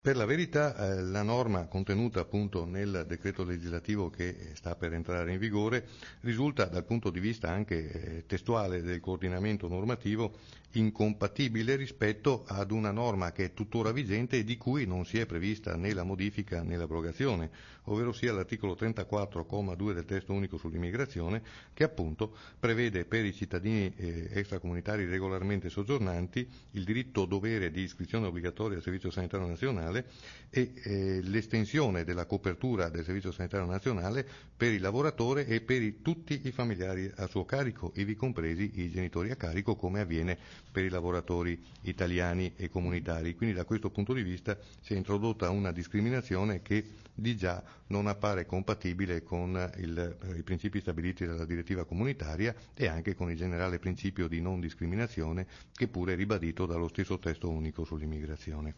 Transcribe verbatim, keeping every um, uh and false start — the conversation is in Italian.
Per la verità, eh, la norma contenuta appunto nel decreto legislativo che sta per entrare in vigore risulta dal punto di vista anche eh, testuale del coordinamento normativo incompatibile rispetto ad una norma che è tuttora vigente e di cui non si è prevista né la modifica né l'abrogazione, ovvero sia l'articolo trentaquattro, comma due del testo unico sull'immigrazione, che appunto prevede per i cittadini eh, extracomunitari regolarmente soggiornanti il diritto-dovere di iscrizione obbligatoria al Servizio Sanitario Nazionale e eh, l'estensione della copertura del Servizio Sanitario Nazionale per il lavoratore e per i, tutti i familiari a suo carico, ivi compresi i genitori a carico, come avviene per i lavoratori italiani e comunitari. Quindi da questo punto di vista si è introdotta una discriminazione che di già non appare compatibile con il, i principi stabiliti dalla direttiva comunitaria e anche con il generale principio di non discriminazione che pure è ribadito dallo stesso testo unico sull'immigrazione.